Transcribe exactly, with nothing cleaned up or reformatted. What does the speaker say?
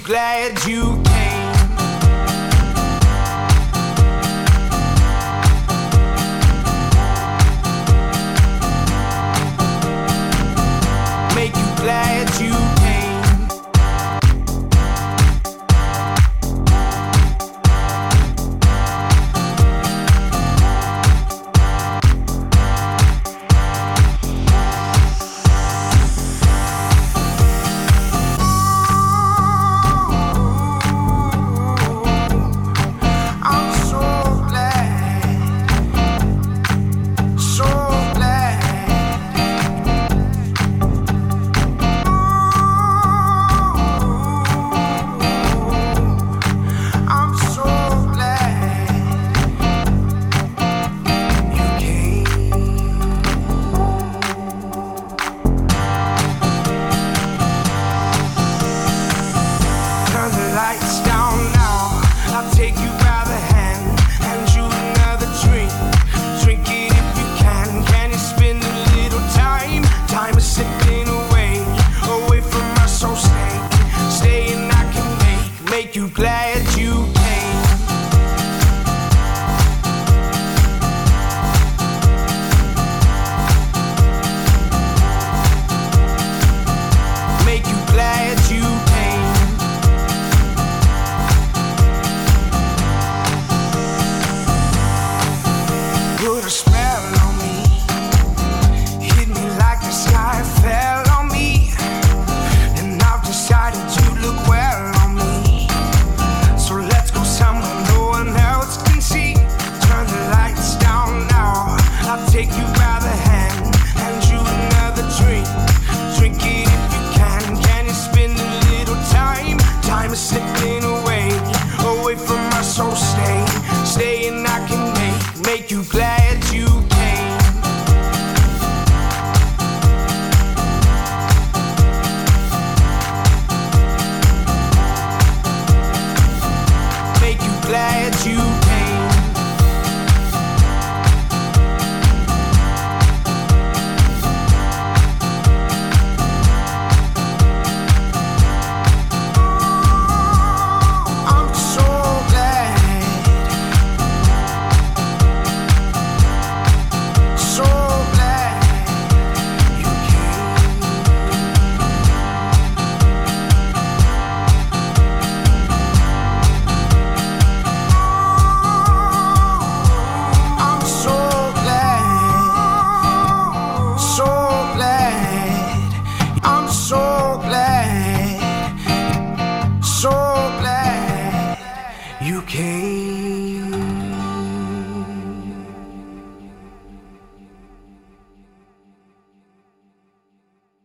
glad you came. Make you glad you came. You glad you came. Make you glad you came. Put a spell on me, hit me like the sky fell on me, and I've decided you look well. Take you by the hand, hand you another drink. Drink it if you can. Can you spend a little time? Time is slipping away, away from my soul. Stay, stay and I can make, make you glad you came. Make you glad you came. So glad you came.